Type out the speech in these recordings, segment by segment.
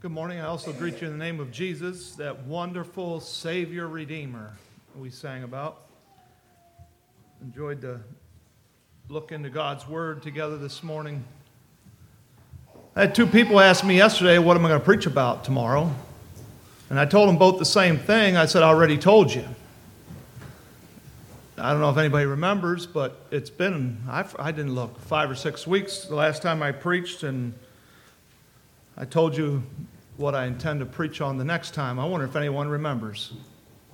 Good morning. I also greet you in the name of Jesus, that wonderful Savior Redeemer we sang about. Enjoyed the look into God's Word together this morning. I had two people ask me yesterday, what am I going to preach about tomorrow? And I told them both the same thing. I said, I already told you. I don't know if anybody remembers, but it's been, I didn't look, 5 or 6 weeks the last time I preached, and I told you what I intend to preach on the next time. I wonder if anyone remembers. Do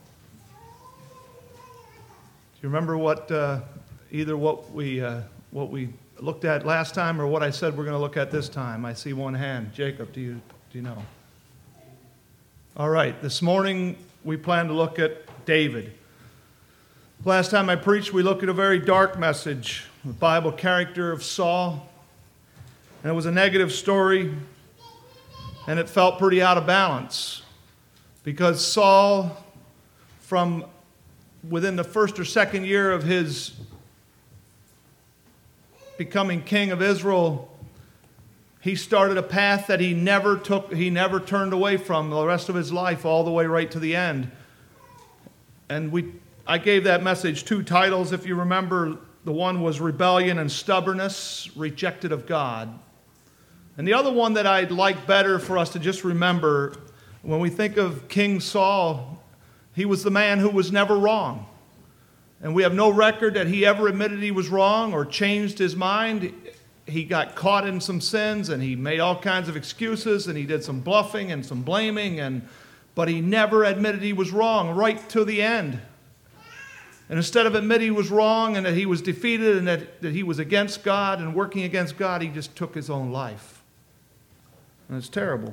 you remember what either what we looked at last time or what I said we're going to look at this time? I see one hand. Jacob, do you know? All right. This morning we plan to look at David. Last time I preached, we looked at a very dark message, the Bible character of Saul, and it was a negative story. And it felt pretty out of balance because Saul, from within the first or second year of his becoming king of Israel, he started a path that he never turned away from the rest of his life, all the way right to the end. And I gave that message 2 titles, if you remember. The one was Rebellion and Stubbornness, Rejected of God. And the other one that I'd like better for us to just remember, when we think of King Saul, he was the man who was never wrong. And we have no record that he ever admitted he was wrong or changed his mind. He got caught in some sins and he made all kinds of excuses and he did some bluffing and some blaming, but he never admitted he was wrong right to the end. And instead of admitting he was wrong and that he was defeated and that he was against God and working against God, he just took his own life. And it's terrible.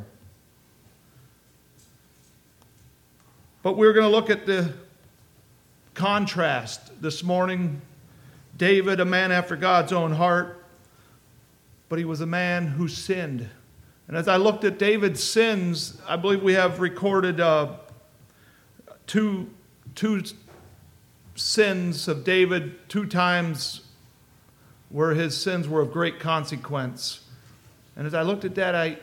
But we're going to look at the contrast this morning. David, a man after God's own heart, but he was a man who sinned. And as I looked at David's sins, I believe we have recorded two sins of David, 2 times where his sins were of great consequence. And as I looked at that,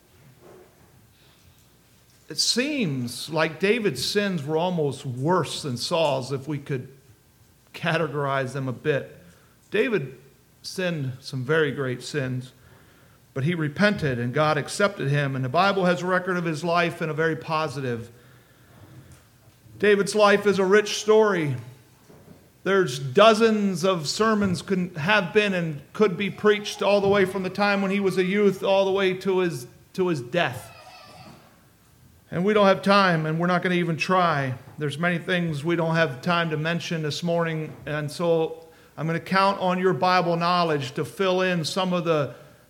it seems like David's sins were almost worse than Saul's, if we could categorize them a bit. David sinned some very great sins, but he repented and God accepted him. And the Bible has a record of his life in a very positive. David's life is a rich story. There's dozens of sermons have been and could be preached all the way from the time when he was a youth all the way to his death. And we don't have time, and we're not going to even try. There's many things we don't have time to mention this morning, and so I'm going to count on your Bible knowledge to fill in some of the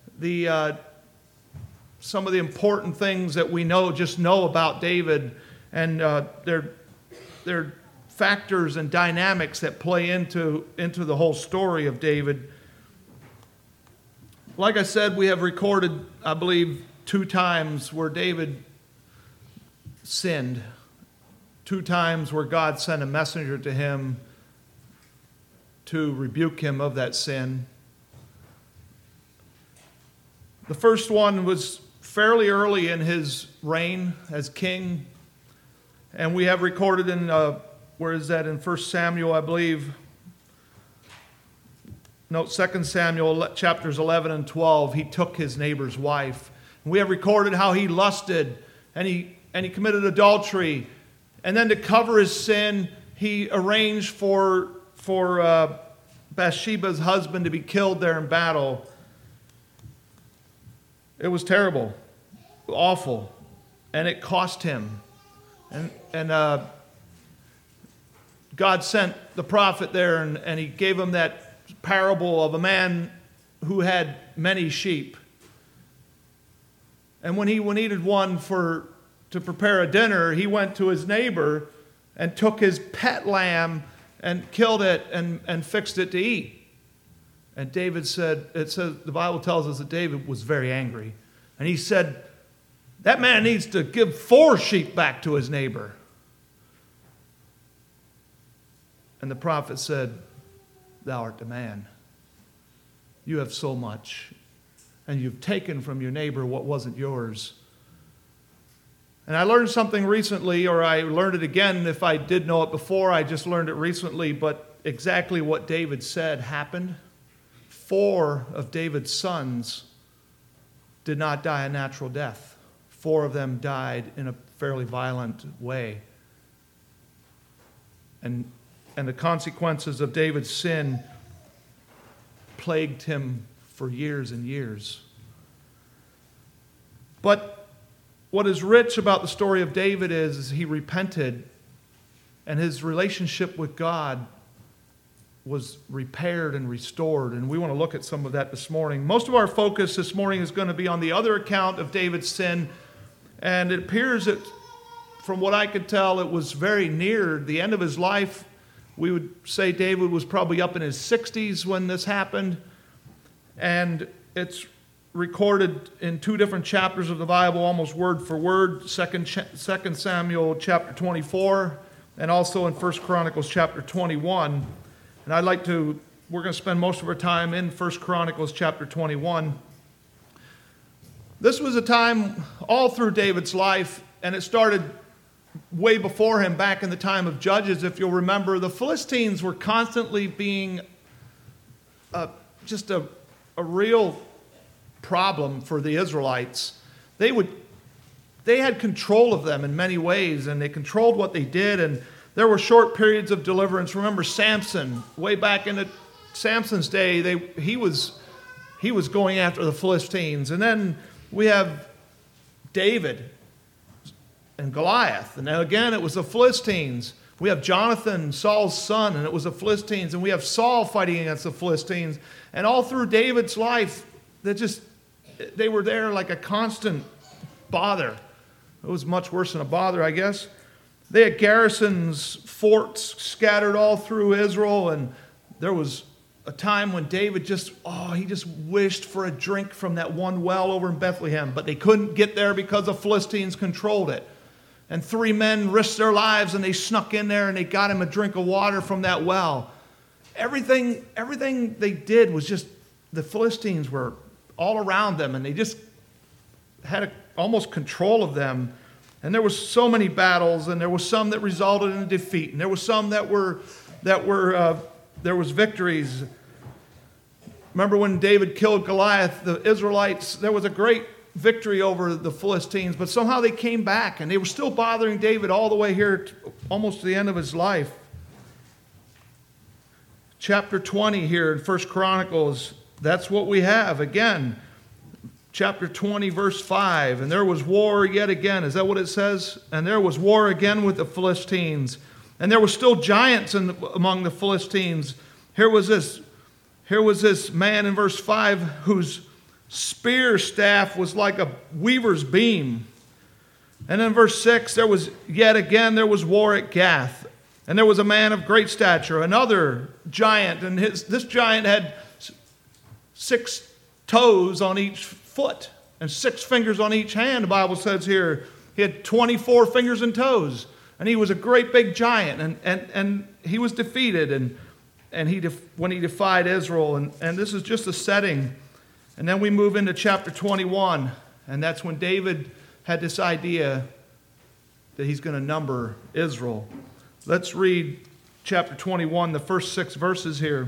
important things that we just know about David, and they're factors and dynamics that play into the whole story of David. Like I said, we have recorded, I believe, 2 times where David sinned. 2 times where God sent a messenger to him to rebuke him of that sin. The first one was fairly early in his reign as king, and we have recorded in where is that, in 1 Samuel, I believe. No, 2 Samuel chapters 11 and 12. He took his neighbor's wife. And we have recorded how he lusted and he committed adultery. And then to cover his sin, he arranged for Bathsheba's husband to be killed there in battle. It was terrible, awful, and it cost him. And God sent the prophet there, and he gave him that parable of a man who had many sheep. And when he needed one to prepare a dinner, he went to his neighbor and took his pet lamb and killed it and fixed it to eat. And David said, the Bible tells us that David was very angry. And he said, that man needs to give 4 sheep back to his neighbor. And the prophet said, thou art the man. You have so much, and you've taken from your neighbor what wasn't yours. And I learned something recently, or I learned it again. If I did know it before, I just learned it recently. But exactly what David said happened. 4 of David's sons did not die a natural death. 4 of them died in a fairly violent way. And the consequences of David's sin plagued him for years and years. But what is rich about the story of David is he repented, and his relationship with God was repaired and restored. And we want to look at some of that this morning. Most of our focus this morning is going to be on the other account of David's sin. And it appears that, from what I could tell, it was very near the end of his life. We would say David was probably up in his 60s when this happened. And it's recorded in 2 different chapters of the Bible, almost word for word. 2 Samuel chapter 24, and also in 1 Chronicles chapter 21. And we're going to spend most of our time in 1 Chronicles chapter 21. This was a time all through David's life, and it started way before him, back in the time of Judges. If you'll remember, the Philistines were constantly being just a real problem for the Israelites. They had control of them in many ways, and they controlled what they did, and there were short periods of deliverance. Remember Samson, way back in Samson's day, he was going after the Philistines. And then we have David and Goliath. And then again, it was the Philistines. We have Jonathan, Saul's son, and it was the Philistines. And we have Saul fighting against the Philistines. And all through David's life, they were there like a constant bother. It was much worse than a bother, I guess. They had garrisons, forts scattered all through Israel, and there was a time when David just wished for a drink from that one well over in Bethlehem, but they couldn't get there because the Philistines controlled it. And 3 men risked their lives, and they snuck in there, and they got him a drink of water from that well. Everything they did was just, the Philistines were all around them, and they just had almost control of them. And there was so many battles, and there was some that resulted in defeat, and there was some there was victories. Remember when David killed Goliath, the Israelites, there was a great victory over the Philistines, but somehow they came back, and they were still bothering David all the way here, almost to the end of his life. Chapter 20 here in 1 Chronicles, that's what we have again. Chapter 20, verse 5, and there was war yet again. Is that what it says? And there was war again with the Philistines. And there were still giants among the Philistines. Here was this man in verse 5 whose spear staff was like a weaver's beam. And in verse 6, there was war at Gath. And there was a man of great stature, another giant. And this giant had 6 toes on each foot and 6 fingers on each hand. The Bible says here he had 24 fingers and toes, and he was a great big giant, and he was defeated, and when he defied Israel, and this is just a setting. And then we move into chapter 21, and that's when David had this idea that he's going to number Israel. Let's read chapter 21, the first 6 verses here.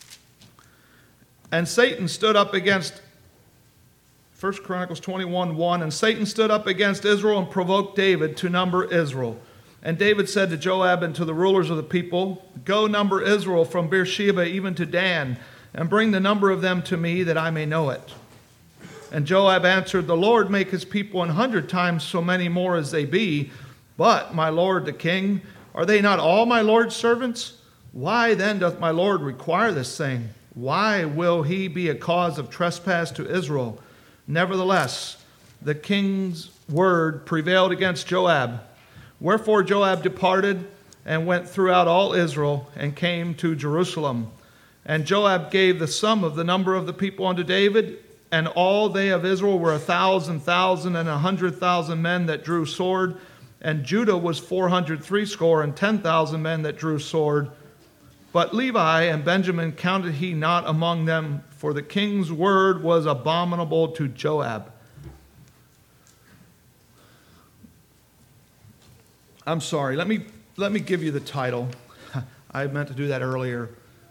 And Satan stood up against 1 Chronicles 21:1, and Satan stood up against Israel and provoked David to number Israel. And David said to Joab and to the rulers of the people, "Go number Israel from Beersheba even to Dan, and bring the number of them to me that I may know it." And Joab answered, "The Lord make his people 100 times so many more as they be. But, my lord the king, are they not all my lord's servants? Why then doth my lord require this thing? Why will he be a cause of trespass to Israel?" Nevertheless, the king's word prevailed against Joab. Wherefore Joab departed and went throughout all Israel and came to Jerusalem. And Joab gave the sum of the number of the people unto David, and all they of Israel were 1,000,000 and 100,000 men that drew sword, and Judah was 460 and 10,000 men that drew sword. But Levi and Benjamin counted he not among them, for the king's word was abominable to Joab. I'm sorry. Let me give you the title. I meant to do that earlier.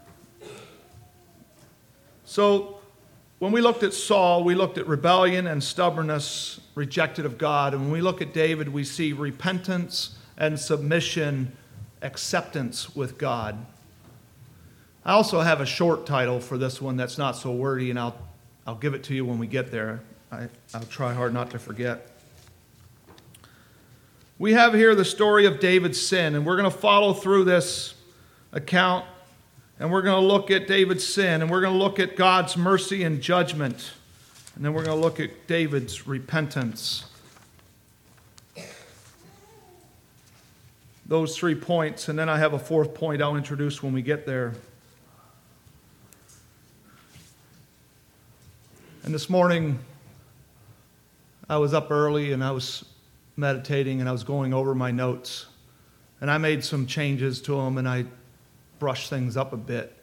So, when we looked at Saul, we looked at rebellion and stubbornness, rejected of God. And when we look at David, we see repentance and submission, acceptance with God. I also have a short title for this one that's not so wordy, and I'll give it to you when we get there. I'll try hard not to forget. We have here the story of David's sin, and we're going to follow through this account, and we're going to look at David's sin, and we're going to look at God's mercy and judgment, and then we're going to look at David's repentance. Those 3 points, and then I have a fourth point I'll introduce when we get there. And this morning, I was up early and I was meditating and I was going over my notes. And I made some changes to them and I brushed things up a bit.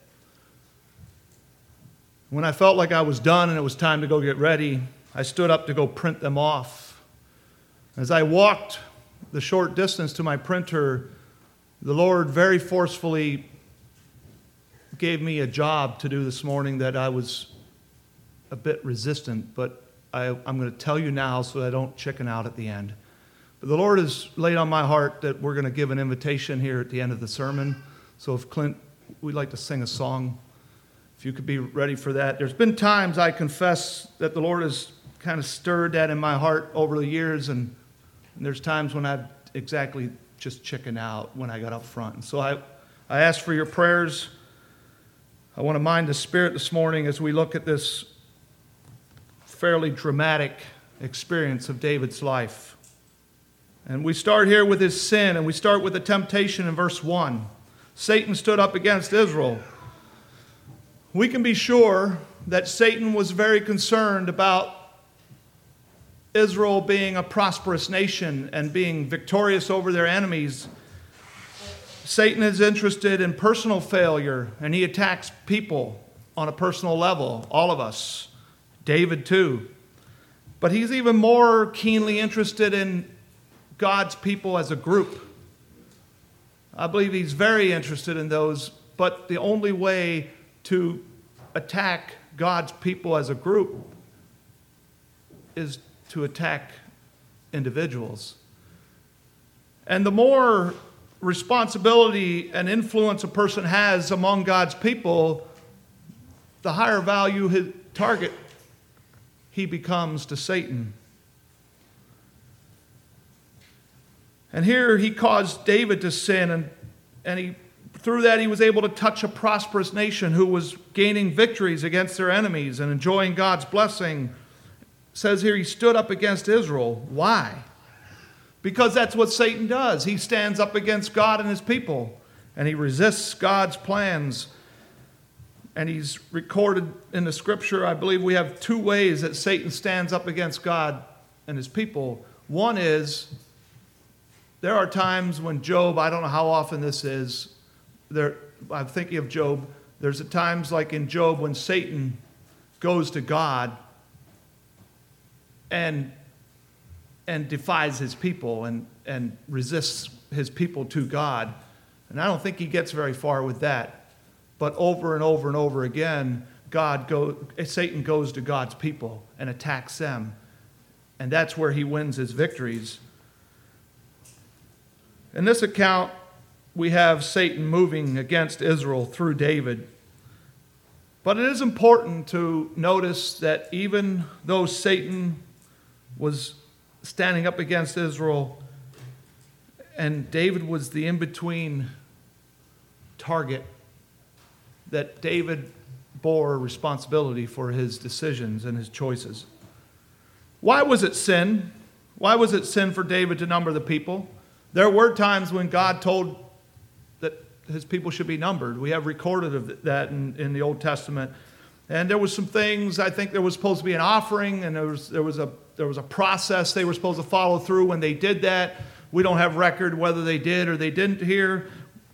When I felt like I was done and it was time to go get ready, I stood up to go print them off. As I walked the short distance to my printer, the Lord very forcefully gave me a job to do this morning that I was a bit resistant, but I'm going to tell you now so I don't chicken out at the end. But the Lord has laid on my heart that we're going to give an invitation here at the end of the sermon. So if Clint, we'd like to sing a song, if you could be ready for that. There's been times, I confess, that the Lord has kind of stirred that in my heart over the years, and there's times when I've exactly just chickened out when I got up front. And so I ask for your prayers. I want to mind the Spirit this morning as we look at this fairly dramatic experience of David's life. And we start here with his sin, and we start with the temptation in verse 1. Satan stood up against Israel. We can be sure that Satan was very concerned about Israel being a prosperous nation and being victorious over their enemies. Satan is interested in personal failure, and he attacks people on a personal level, all of us. David too. But he's even more keenly interested in God's people as a group. I believe he's very interested in those, but the only way to attack God's people as a group is to attack individuals. And the more responsibility and influence a person has among God's people, the higher value his target he becomes to Satan. And here he caused David to sin, and through that he was able to touch a prosperous nation who was gaining victories against their enemies and enjoying God's blessing. It says here he stood up against Israel. Why? Because that's what Satan does. He stands up against God and his people, and he resists God's plans. And he's recorded in the scripture, I believe we have 2 ways that Satan stands up against God and his people. One is, there are times when Job, I don't know how often this is, I'm thinking of Job, there's times like in Job when Satan goes to God and defies his people and resists his people to God. And I don't think he gets very far with that. But over and over and over again, Satan goes to God's people and attacks them. And that's where he wins his victories. In this account, we have Satan moving against Israel through David. But it is important to notice that even though Satan was standing up against Israel, and David was the in-between target, that David bore responsibility for his decisions and his choices. Why was it sin? Why was it sin for David to number the people? There were times when God told that his people should be numbered. We have recorded of that in the Old Testament. And there was some things, I think there was supposed to be an offering, and there was a process they were supposed to follow through when they did that. We don't have record whether they did or they didn't here.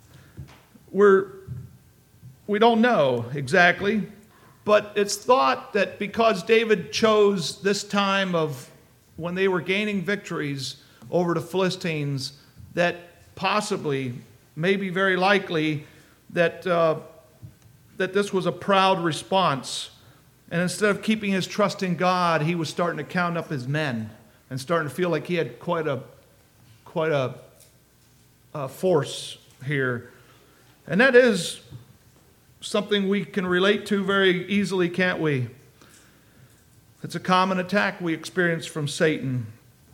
We don't know exactly, but it's thought that because David chose this time of when they were gaining victories over the Philistines, that possibly, maybe very likely, that this was a proud response. And instead of keeping his trust in God, he was starting to count up his men and starting to feel like he had quite a force here. And that is something we can relate to very easily, can't we? It's a common attack we experience from Satan.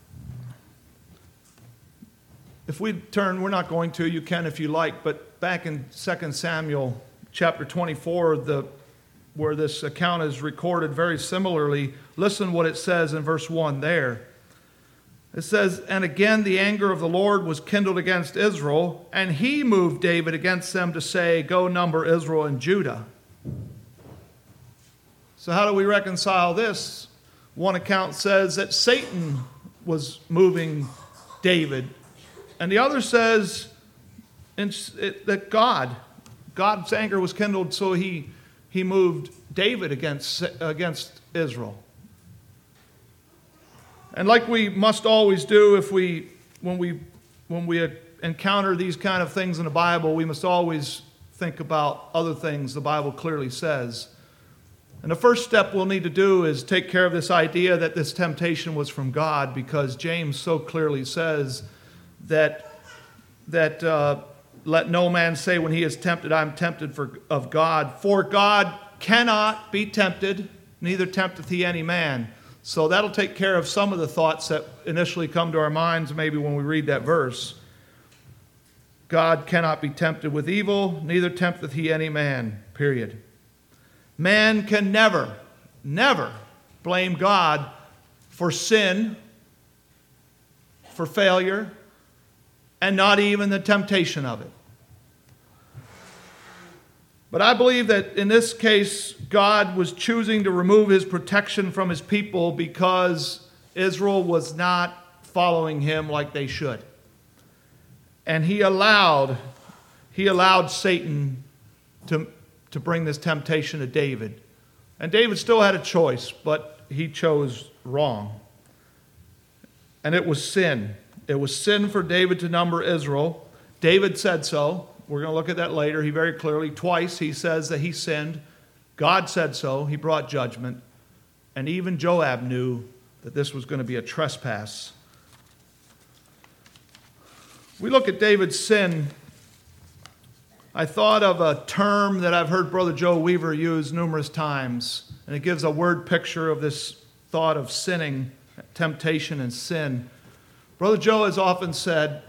If we turn, we're not going to, you can if you like, but back in 2 Samuel chapter 24, where this account is recorded very similarly, listen what it says in verse 1 there. It says, "And again the anger of the Lord was kindled against Israel, and he moved David against them to say, 'Go number Israel and Judah.'" So how do we reconcile this? One account says that Satan was moving David, and the other says that God's anger was kindled, so he moved David against Israel. And like we must always do when we encounter these kind of things in the Bible, we must always think about other things the Bible clearly says. And the first step we'll need to do is take care of this idea that this temptation was from God, because James so clearly says that let no man say when he is tempted, I'm tempted of God. For God cannot be tempted, neither tempteth he any man. So that'll take care of some of the thoughts that initially come to our minds maybe when we read that verse. God cannot be tempted with evil, neither tempteth he any man, period. Man can never blame God for sin, for failure, and not even the temptation of it. But I believe that in this case, God was choosing to remove his protection from his people because Israel was not following him like they should. And he allowed Satan to bring this temptation to David. And David still had a choice, but he chose wrong. And it was sin. It was sin for David to number Israel. David said so. We're going to look at that later. He very clearly, twice he says that he sinned. God said so. He brought judgment. And even Joab knew that this was going to be a trespass. We look at David's sin. I thought of a term that I've heard Brother Joe Weaver use numerous times, and it gives a word picture of this thought of sinning, temptation and sin. Brother Joe has often said,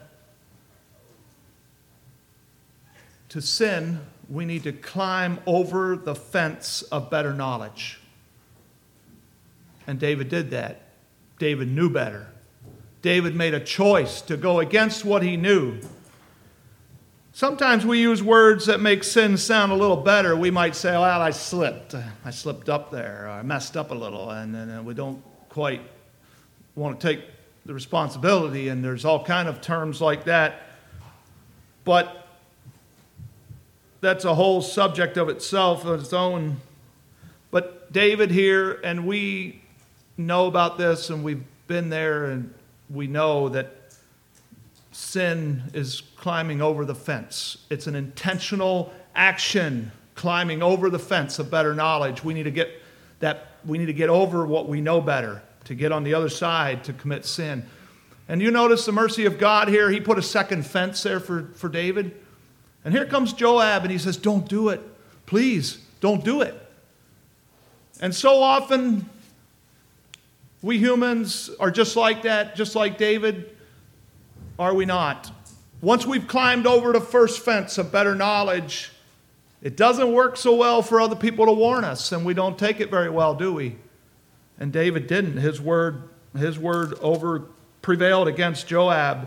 to sin, we need to climb over the fence of better knowledge. And David did that. David knew better. David made a choice to go against what he knew. Sometimes we use words that make sin sound a little better. We might say, well, I slipped up there, or I messed up a little, and we don't quite want to take the responsibility, and there's all kind of terms like that. But that's a whole subject of itself, of its own. But David here, and we know about this, and we've been there, and we know that sin is climbing over the fence. It's an intentional action, climbing over the fence of better knowledge. We need to get over what we know better, to get on the other side, to commit sin. And you notice the mercy of God here. He put a second fence there for David. And here comes Joab, and he says, don't do it. Please, don't do it. And so often, we humans are just like that, just like David, are we not? Once we've climbed over the first fence of better knowledge, it doesn't work so well for other people to warn us, and we don't take it very well, do we? And David didn't. His word prevailed against Joab.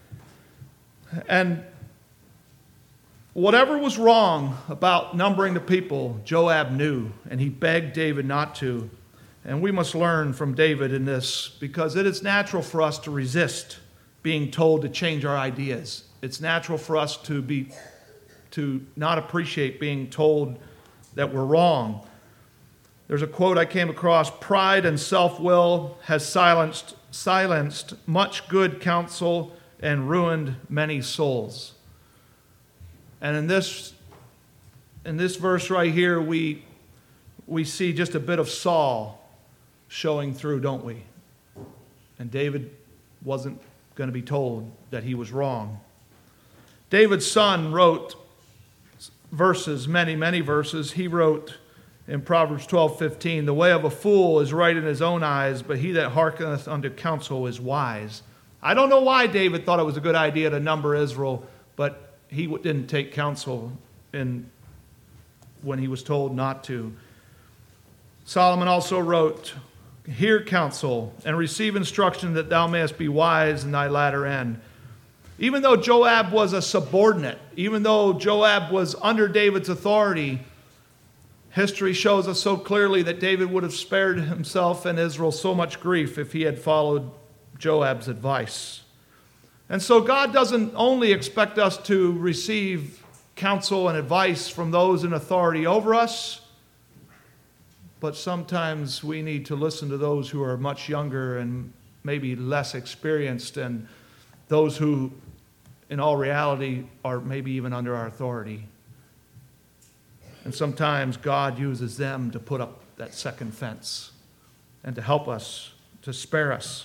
And whatever was wrong about numbering the people, Joab knew, and he begged David not to. And we must learn from David in this, because it is natural for us to resist being told to change our ideas. It's natural for us to not appreciate being told that we're wrong. There's a quote I came across: "Pride and self-will has silenced much good counsel and ruined many souls. And in this verse right here, we see just a bit of Saul showing through, don't we? And David wasn't going to be told that he was wrong. David's son wrote verses, many, many verses. He wrote in Proverbs 12:15, "The way of a fool is right in his own eyes, but he that hearkeneth unto counsel is wise." I don't know why David thought it was a good idea to number Israel, but he didn't take counsel when he was told not to. Solomon also wrote, "Hear counsel and receive instruction that thou mayest be wise in thy latter end." Even though Joab was a subordinate, even though Joab was under David's authority, history shows us so clearly that David would have spared himself and Israel so much grief if he had followed Joab's advice. And so God doesn't only expect us to receive counsel and advice from those in authority over us, but sometimes we need to listen to those who are much younger and maybe less experienced, and those who, in all reality, are maybe even under our authority. And sometimes God uses them to put up that second fence and to help us, to spare us.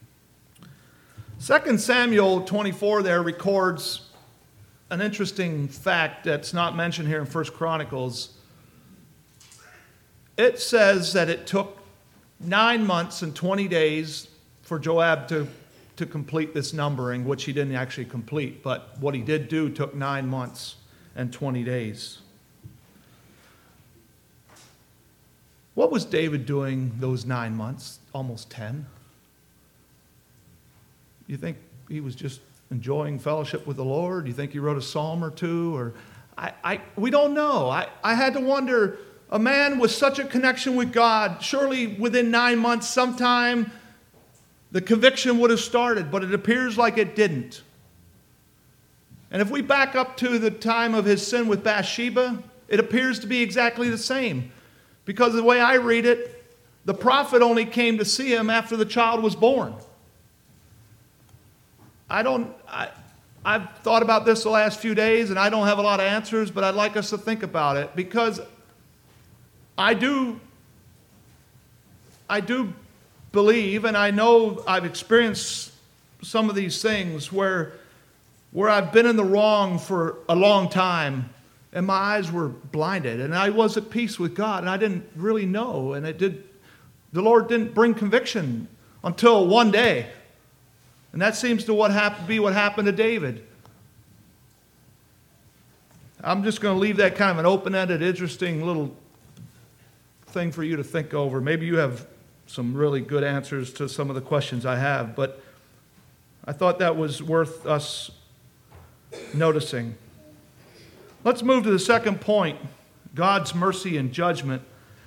2 Samuel 24 there records an interesting fact that's not mentioned here in 1 Chronicles. It says that it took 9 months and 20 days for Joab to complete this numbering, which he didn't actually complete, but what he did do took 9 months and 20 days. What was David doing those 9 months, almost 10? You think he was just enjoying fellowship with the Lord? You think he wrote a psalm or two? Or we don't know. I had to wonder, a man with such a connection with God, surely within 9 months sometime the conviction would have started, but it appears like it didn't. And if we back up to the time of his sin with Bathsheba, it appears to be exactly the same. Because the way I read it, the prophet only came to see him after the child was born. I've thought about this the last few days, and I don't have a lot of answers, but I'd like us to think about it, because I do believe, and I know I've experienced some of these things where I've been in the wrong for a long time, and my eyes were blinded, and I was at peace with God, and I didn't really know, and the Lord didn't bring conviction until one day. And that seems to be what happened to David. I'm just going to leave that kind of an open-ended, interesting little thing for you to think over. Maybe you have some really good answers to some of the questions I have, but I thought that was worth us noticing. Let's move to the second point, God's mercy and judgment.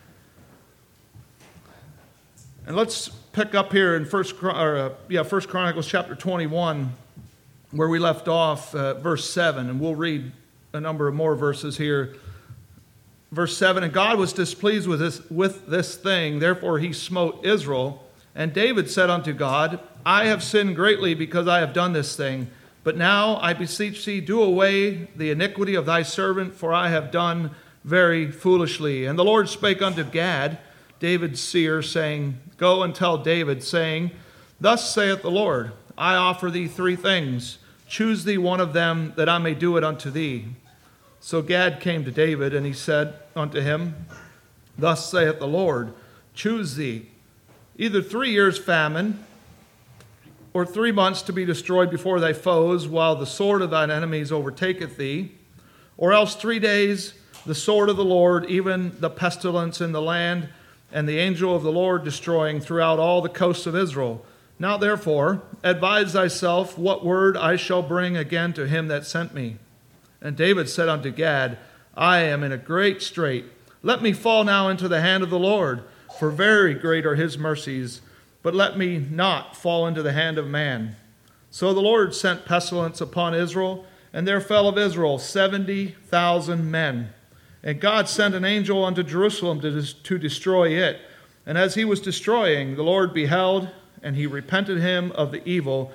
And let's pick up here in 1 Chronicles chapter 21, where we left off, verse 7, and we'll read a number of more verses here. Verse 7, "And God was displeased with this thing, therefore he smote Israel. And David said unto God, I have sinned greatly because I have done this thing. But now I beseech thee, do away the iniquity of thy servant, for I have done very foolishly. And the Lord spake unto Gad, David's seer, saying, Go and tell David, saying, Thus saith the Lord, I offer thee 3 things. Choose thee one of them, that I may do it unto thee. So Gad came to David, and he said unto him, Thus saith the Lord, choose thee either 3 years' famine, or 3 months to be destroyed before thy foes, while the sword of thine enemies overtaketh thee, or else 3 days the sword of the Lord, even the pestilence in the land, and the angel of the Lord destroying throughout all the coasts of Israel. Now therefore, advise thyself what word I shall bring again to him that sent me. And David said unto Gad, I am in a great strait. Let me fall now into the hand of the Lord, for very great are his mercies, but let me not fall into the hand of man. So the Lord sent pestilence upon Israel, and there fell of Israel 70,000 men. And God sent an angel unto Jerusalem to destroy it. And as he was destroying, the Lord beheld, and he repented him of the evil,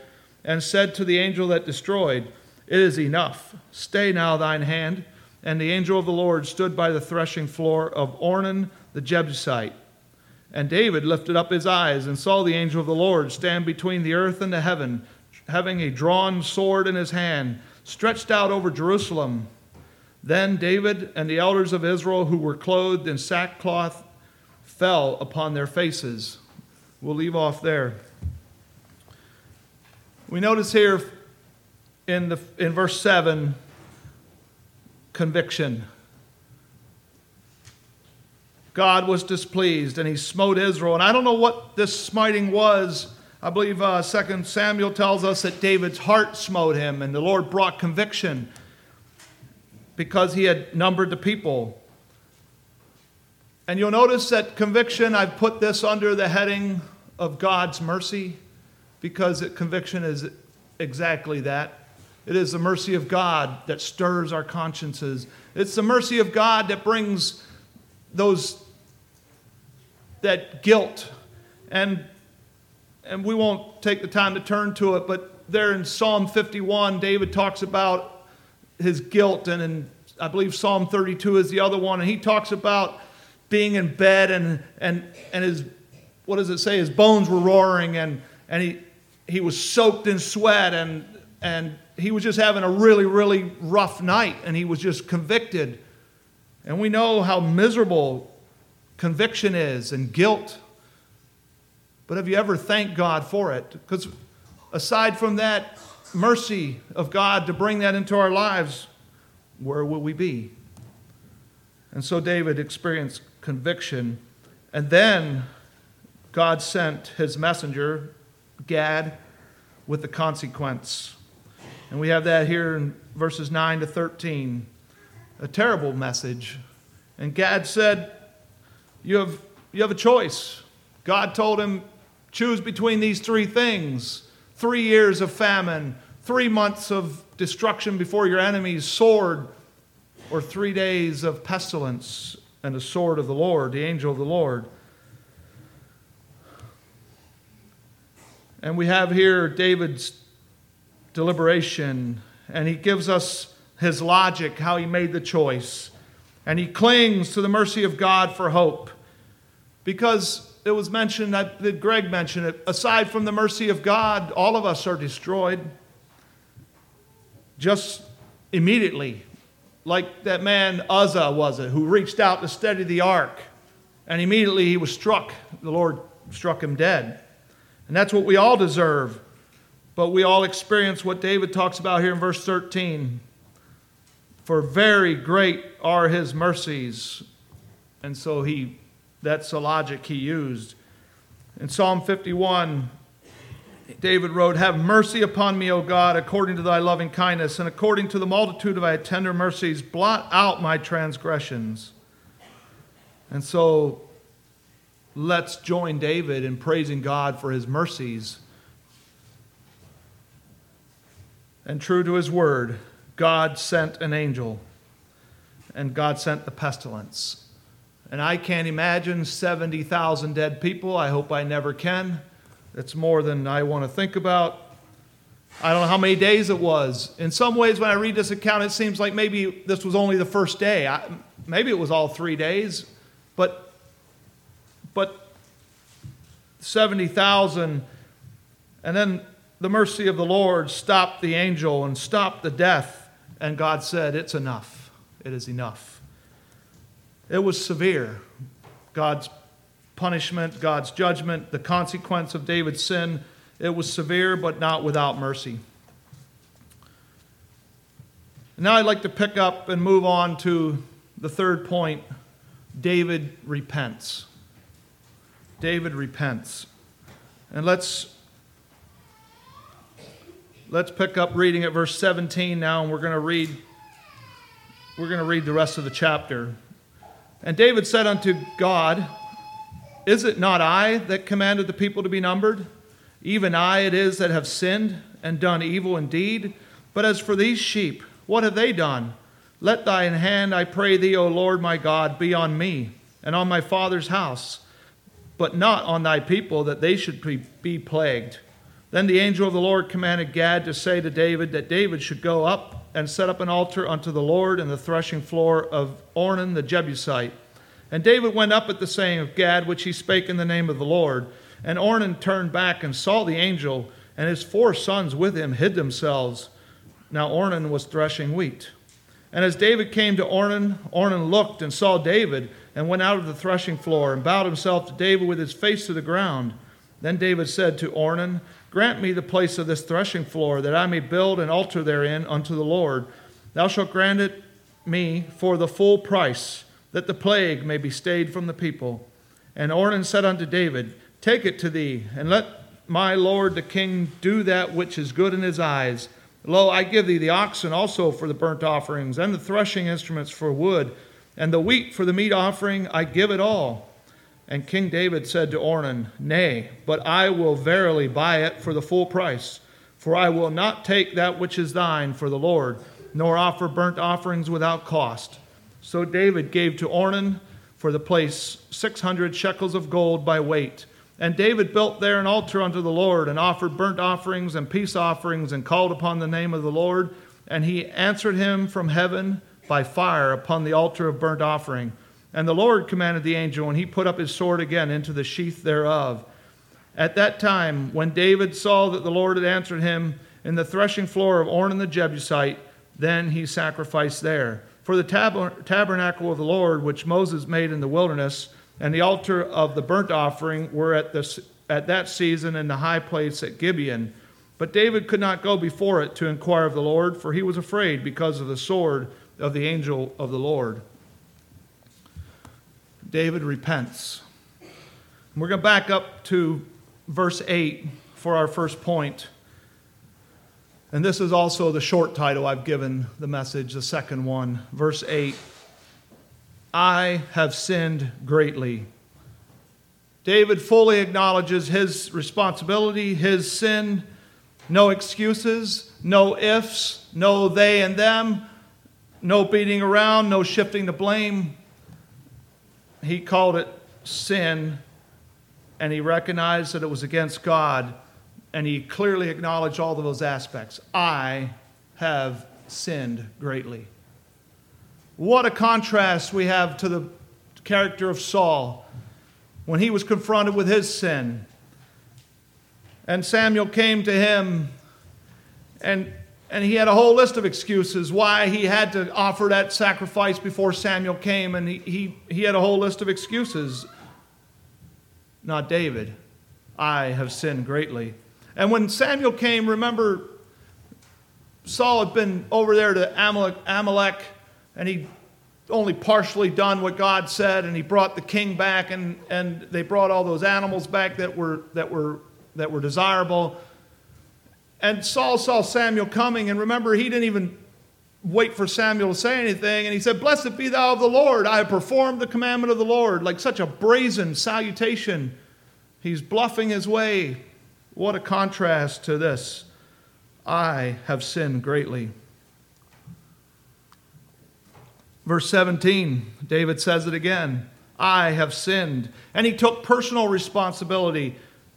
and said to the angel that destroyed, It is enough. Stay now thine hand. And the angel of the Lord stood by the threshing floor of Ornan the Jebusite. And David lifted up his eyes and saw the angel of the Lord stand between the earth and the heaven, having a drawn sword in his hand, stretched out over Jerusalem. Then David and the elders of Israel, who were clothed in sackcloth, fell upon their faces. We'll leave off there. We notice here in verse 7, conviction. God was displeased and he smote Israel. And I don't know what this smiting was. I believe 2 Samuel tells us that David's heart smote him and the Lord brought conviction because he had numbered the people. And you'll notice that conviction, I've put this under the heading of God's mercy, because conviction is exactly that. It is the mercy of God that stirs our consciences. It's the mercy of God that brings that guilt. And we won't take the time to turn to it, but there in Psalm 51, David talks about his guilt, and in, I believe Psalm 32 is the other one, and he talks about being in bed and his, what does it say, his bones were roaring, and he was soaked in sweat, and he was just having a really, really rough night, and he was just convicted. And we know how miserable conviction is and guilt. But have you ever thanked God for it? Because aside from that mercy of God to bring that into our lives, where will we be? And so David experienced conviction. And then God sent his messenger, Gad, with the consequence. And we have that here in verses 9 to 13. A terrible message. And Gad said, you have a choice. God told him, choose between these three things. 3 years of famine, 3 months of destruction before your enemies, sword, or 3 days of pestilence and the sword of the Lord, the angel of the Lord. And we have here David's deliberation, and he gives us his logic, how he made the choice. And he clings to the mercy of God for hope. Because it was mentioned, that Greg mentioned it, aside from the mercy of God, all of us are destroyed. Just immediately. Like that man Uzzah, was it, who reached out to steady the ark. And immediately he was struck. The Lord struck him dead. And that's what we all deserve. But we all experience what David talks about here in verse 13. For very great are his mercies. And so that's the logic he used. In Psalm 51, David wrote, Have mercy upon me, O God, according to thy loving kindness, and according to the multitude of thy tender mercies, blot out my transgressions. And so let's join David in praising God for his mercies. And true to his word, God sent an angel, and God sent the pestilence. And I can't imagine 70,000 dead people. I hope I never can. It's more than I want to think about. I don't know how many days it was. In some ways, when I read this account, it seems like maybe this was only the first day. Maybe it was all 3 days. But 70,000, and then the mercy of the Lord stopped the angel and stopped the death. And God said, it's enough. It is enough. It was severe. God's punishment, God's judgment, the consequence of David's sin, it was severe but not without mercy. Now I'd like to pick up and move on to the third point. David repents. David repents. And let's pick up reading at verse 17 now, and we're going to read the rest of the chapter. And David said unto God, Is it not I that commanded the people to be numbered? Even I it is that have sinned and done evil indeed. But as for these sheep, what have they done? Let thine hand, I pray thee, O Lord my God, be on me and on my father's house, but not on thy people, that they should be plagued. Then the angel of the Lord commanded Gad to say to David that David should go up and set up an altar unto the Lord in the threshing floor of Ornan the Jebusite. And David went up at the saying of Gad, which he spake in the name of the Lord. And Ornan turned back and saw the angel, and his 4 sons with him hid themselves. Now Ornan was threshing wheat. And as David came to Ornan, Ornan looked and saw David, and went out of the threshing floor, and bowed himself to David with his face to the ground. Then David said to Ornan, Grant me the place of this threshing floor, that I may build an altar therein unto the Lord. Thou shalt grant it me for the full price, that the plague may be stayed from the people. And Ornan said unto David, Take it to thee, and let my lord the king do that which is good in his eyes. Lo, I give thee the oxen also for the burnt offerings, and the threshing instruments for wood, and the wheat for the meat offering, I give it all. And King David said to Ornan, Nay, but I will verily buy it for the full price, for I will not take that which is thine for the Lord, nor offer burnt offerings without cost. So David gave to Ornan for the place 600 shekels of gold by weight. And David built there an altar unto the Lord, and offered burnt offerings and peace offerings, and called upon the name of the Lord. And he answered him from heaven by fire upon the altar of burnt offering. And the Lord commanded the angel, and he put up his sword again into the sheath thereof. At that time, when David saw that the Lord had answered him in the threshing floor of Ornan the Jebusite, then he sacrificed there. For the tabernacle of the Lord, which Moses made in the wilderness, and the altar of the burnt offering were at that season in the high place at Gibeon. But David could not go before it to inquire of the Lord, for he was afraid because of the sword of the angel of the Lord. David repents. We're going to back up to verse 8 for our first point. And this is also the short title I've given the message, the second one. Verse 8, I have sinned greatly. David fully acknowledges his responsibility, his sin. No excuses, no ifs, no they and them, no beating around, no shifting the blame. He called it sin, and he recognized that it was against God, and he clearly acknowledged all of those aspects. I have sinned greatly. What a contrast we have to the character of Saul when he was confronted with his sin. And Samuel came to him, and he had a whole list of excuses why he had to offer that sacrifice before Samuel came, and he had a whole list of excuses. Not David. I have sinned greatly. And when Samuel came, remember, Saul had been over there to Amalek, and he only partially done what God said, and he brought the king back, and they brought all those animals back that were desirable. And Saul saw Samuel coming, and remember, he didn't even wait for Samuel to say anything, and he said, Blessed be thou of the Lord, I have performed the commandment of the Lord. Like such a brazen salutation. He's bluffing his way. What a contrast to this. I have sinned greatly. Verse 17, David says it again. I have sinned. And he took personal responsibility.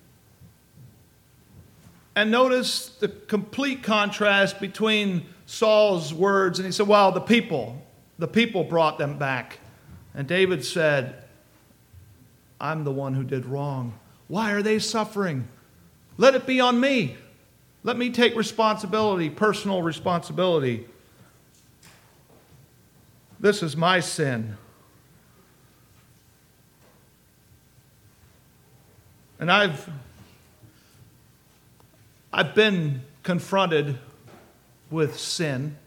And notice the complete contrast between Saul's words, and he said, well, the people brought them back. And David said, I'm the one who did wrong. Why are they suffering? Let it be on me. Let me take responsibility, personal responsibility. This is my sin. And I've been confronted with sin,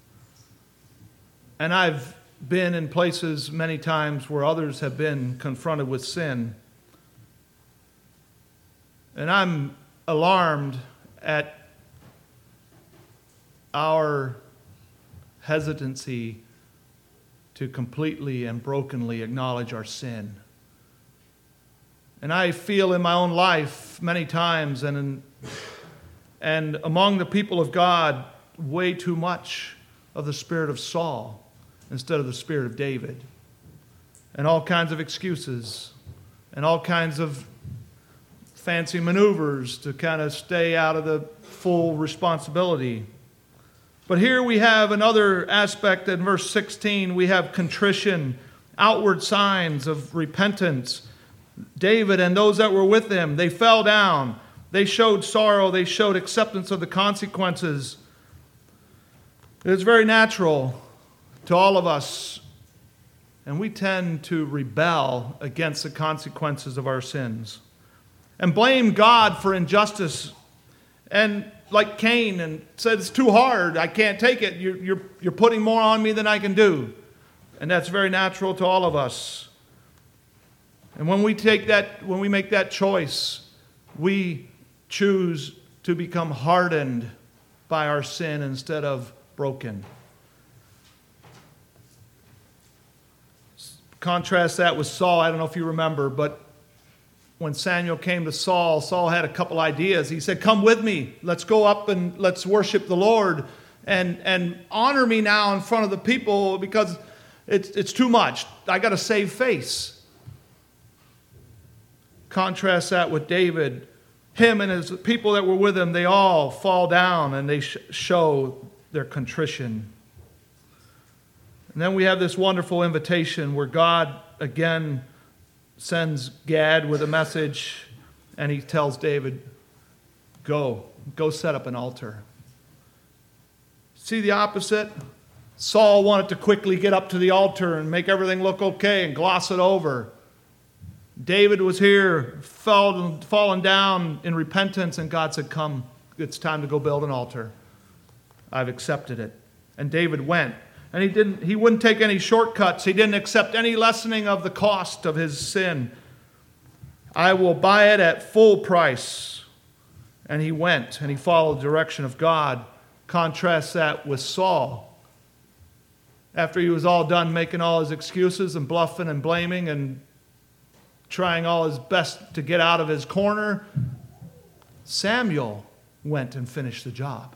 and I've been in places many times where others have been confronted with sin. And I'm alarmed at our hesitancy to completely and brokenly acknowledge our sin. And I feel in my own life many times and among the people of God way too much of the spirit of Saul instead of the spirit of David. And all kinds of excuses and all kinds of fancy maneuvers to kind of stay out of the full responsibility. But here we have another aspect in verse 16. We have contrition, outward signs of repentance. David and those that were with him, they fell down. They showed sorrow. They showed acceptance of the consequences. It is very natural to all of us, and we tend to rebel against the consequences of our sins and blame God for injustice. And like Cain, and said, it's too hard, I can't take it, you're putting more on me than I can do. And that's very natural to all of us. And when we make that choice, we choose to become hardened by our sin instead of broken. Contrast that with Saul. I don't know if you remember, but when Samuel came to Saul, Saul had a couple ideas. He said, come with me. Let's go up and let's worship the Lord and honor me now in front of the people because it's too much. I got to save face. Contrast that with David. Him and his people that were with him, they all fall down and they show their contrition. And then we have this wonderful invitation where God again sends Gad with a message, and he tells David, go set up an altar. See the opposite? Saul wanted to quickly get up to the altar and make everything look okay and gloss it over. David was here, fallen down in repentance, and God said, come, it's time to go build an altar. I've accepted it. And David went. And he wouldn't take any shortcuts. He didn't accept any lessening of the cost of his sin. I will buy it at full price. And he went and he followed the direction of God. Contrast that with Saul. After he was all done making all his excuses and bluffing and blaming and trying all his best to get out of his corner, Samuel went and finished the job.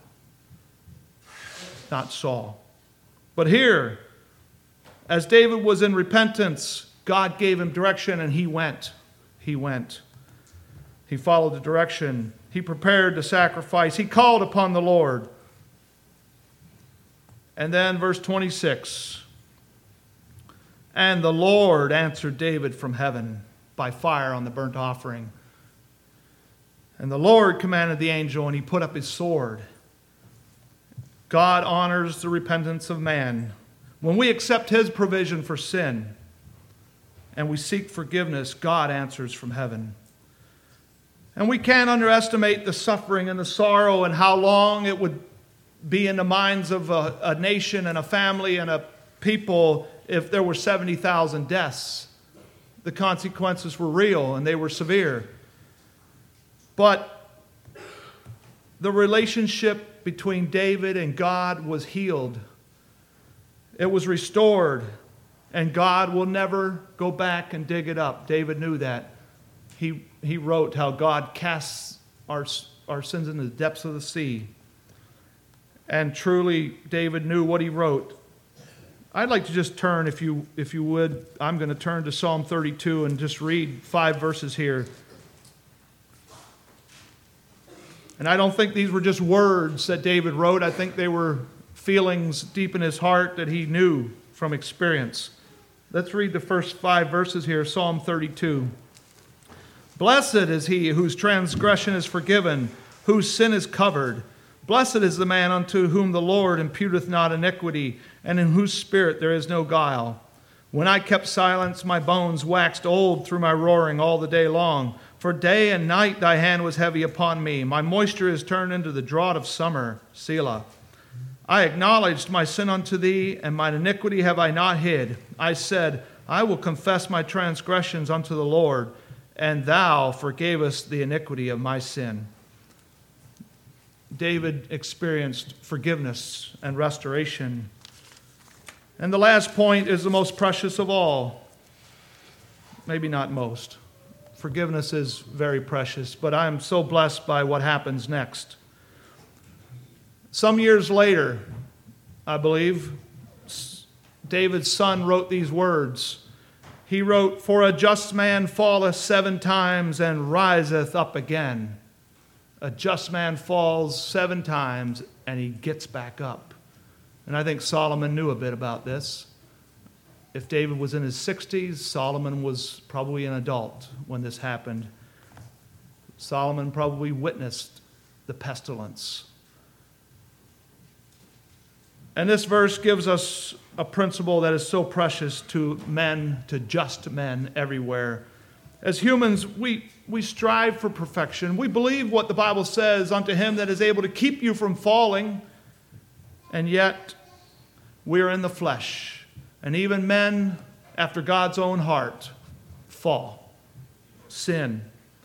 Not Saul. But here, as David was in repentance, God gave him direction and he went. He went. He followed the direction. He prepared the sacrifice. He called upon the Lord. And then verse 26. And the Lord answered David from heaven by fire on the burnt offering. And the Lord commanded the angel, and he put up his sword. God honors the repentance of man. When we accept his provision for sin and we seek forgiveness, God answers from heaven. And we can't underestimate the suffering and the sorrow and how long it would be in the minds of a nation and a family and a people if there were 70,000 deaths. The consequences were real and they were severe. But the relationship between David and God was healed. It was restored, and God will never go back and dig it up. David knew that. He wrote how God casts our sins into the depths of the sea. And truly, David knew what he wrote. I'd like to just turn, if you would, I'm going to turn to Psalm 32 and just read 5 verses here. And I don't think these were just words that David wrote. I think they were feelings deep in his heart that he knew from experience. Let's read the first 5 verses here, Psalm 32. Blessed is he whose transgression is forgiven, whose sin is covered. Blessed is the man unto whom the Lord imputeth not iniquity, and in whose spirit there is no guile. When I kept silence, my bones waxed old through my roaring all the day long. For day and night thy hand was heavy upon me. My moisture is turned into the drought of summer. Selah. I acknowledged my sin unto thee, and mine iniquity have I not hid. I said, I will confess my transgressions unto the Lord, and thou forgavest the iniquity of my sin. David experienced forgiveness and restoration. And the last point is the most precious of all. Maybe not most. Forgiveness is very precious, but I am so blessed by what happens next. Some years later, I believe, David's son wrote these words. he wrote, "For a just man falleth 7 times and riseth up again." A just man falls 7 times and he gets back up. And I think Solomon knew a bit about this. If David was in his 60s, Solomon was probably an adult when this happened. Solomon probably witnessed the pestilence. And this verse gives us a principle that is so precious to men, to just men everywhere. As humans, we strive for perfection. We believe what the Bible says, "Unto him that is able to keep you from falling." And yet, we are in the flesh. And even men after God's own heart fall, sin.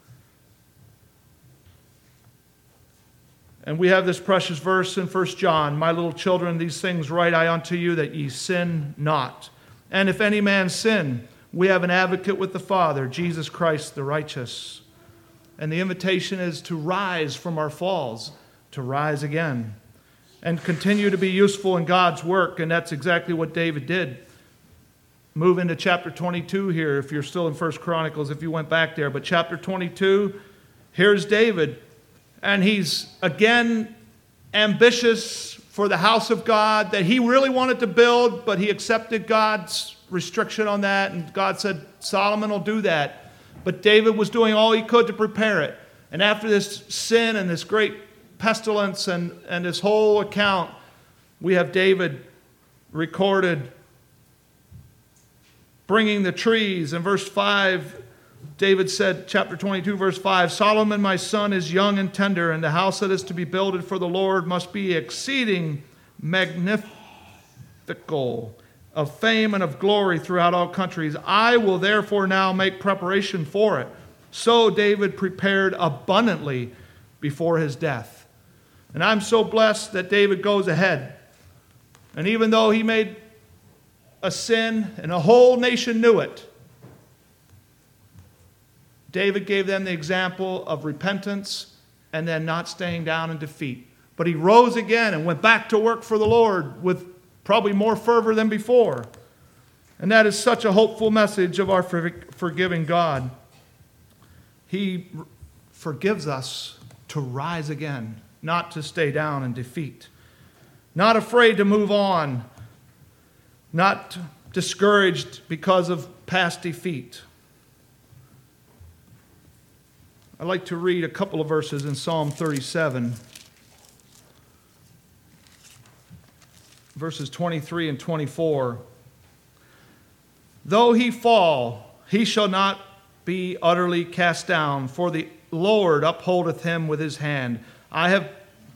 And we have this precious verse in 1 John, "My little children, these things write I unto you, that ye sin not. And if any man sin, we have an advocate with the Father, Jesus Christ the righteous." And the invitation is to rise from our falls, to rise again, and continue to be useful in God's work. And that's exactly what David did. Move into chapter 22 here, if you're still in 1 Chronicles, if you went back there. But chapter 22, here's David. And he's, again, ambitious for the house of God that he really wanted to build, but he accepted God's restriction on that. And God said, Solomon will do that. But David was doing all he could to prepare it. And after this sin and this great pestilence and this whole account, we have David recorded bringing the trees. In verse 5, David said, chapter 22, verse 5, "Solomon, my son, is young and tender, and the house that is to be builded for the Lord must be exceeding magnifical, of fame and of glory throughout all countries. I will therefore now make preparation for it." So David prepared abundantly before his death. And I'm so blessed that David goes ahead. And even though he made a sin and a whole nation knew it, David gave them the example of repentance and then not staying down in defeat. But he rose again and went back to work for the Lord with probably more fervor than before. And that is such a hopeful message of our forgiving God. He forgives us to rise again, not to stay down in defeat. Not afraid to move on, not discouraged because of past defeat. I'd like to read a couple of verses in Psalm 37, verses 23 and 24. "Though he fall, he shall not be utterly cast down, for the Lord upholdeth him with his hand." I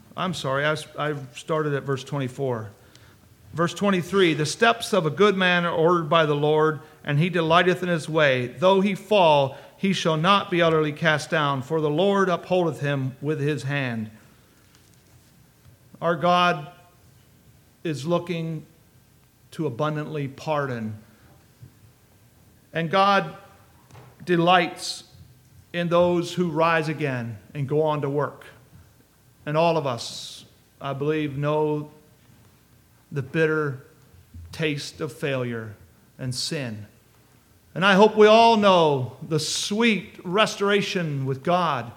started at verse 24. Verse 23, "The steps of a good man are ordered by the Lord, and he delighteth in his way. Though he fall, he shall not be utterly cast down, for the Lord upholdeth him with his hand." Our God is looking to abundantly pardon. And God delights in those who rise again and go on to work. And all of us, I believe, know the bitter taste of failure and sin. And I hope we all know the sweet restoration with God.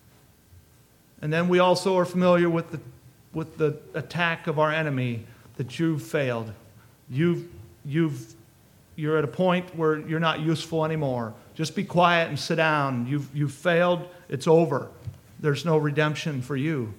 And then we also are familiar with the attack of our enemy, that you've failed. You're at a point where you're not useful anymore. Just be quiet and sit down. You've failed. It's over. There's no redemption for you.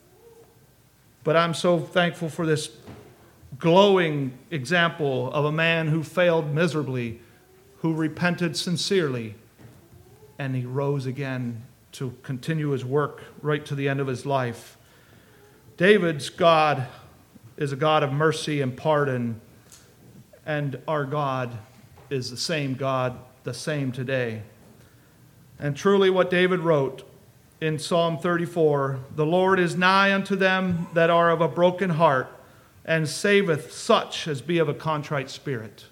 But I'm so thankful for this glowing example of a man who failed miserably, who repented sincerely, and he rose again to continue his work right to the end of his life. David's God is a God of mercy and pardon, and our God is the same God, the same today. And truly what David wrote in Psalm 34, "The Lord is nigh unto them that are of a broken heart, and saveth such as be of a contrite spirit."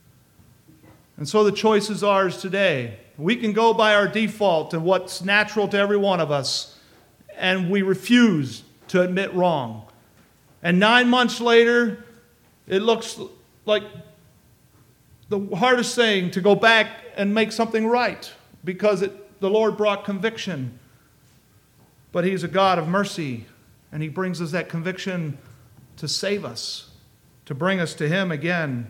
And so the choice is ours today. We can go by our default and what's natural to every one of us, and we refuse to admit wrong. And 9 months later, it looks like the hardest thing to go back and make something right because the Lord brought conviction. But He's a God of mercy, and He brings us that conviction to save us, to bring us to Him again.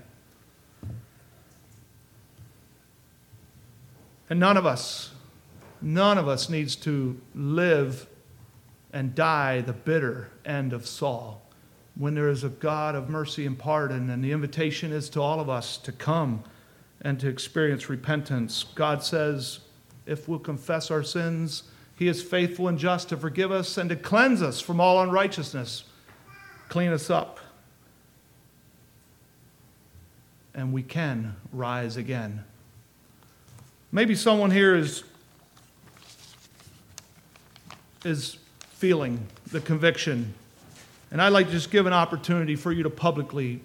And none of us needs to live and die the bitter end of Saul, when there is a God of mercy and pardon, and the invitation is to all of us to come and to experience repentance. God says, if we'll confess our sins, He is faithful and just to forgive us and to cleanse us from all unrighteousness, clean us up, and we can rise again. Maybe someone here is feeling the conviction. And I'd like to just give an opportunity for you to publicly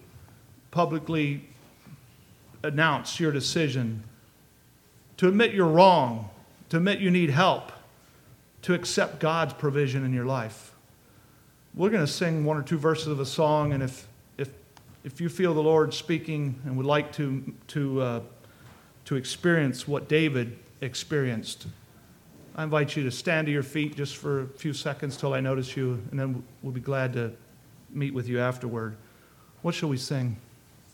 announce your decision, to admit you're wrong, to admit you need help, to accept God's provision in your life. We're going to sing one or two verses of a song, and if you feel the Lord speaking and would like to experience what David experienced, I invite you to stand to your feet just for a few seconds till I notice you, and then we'll be glad to meet with you afterward. What shall we sing?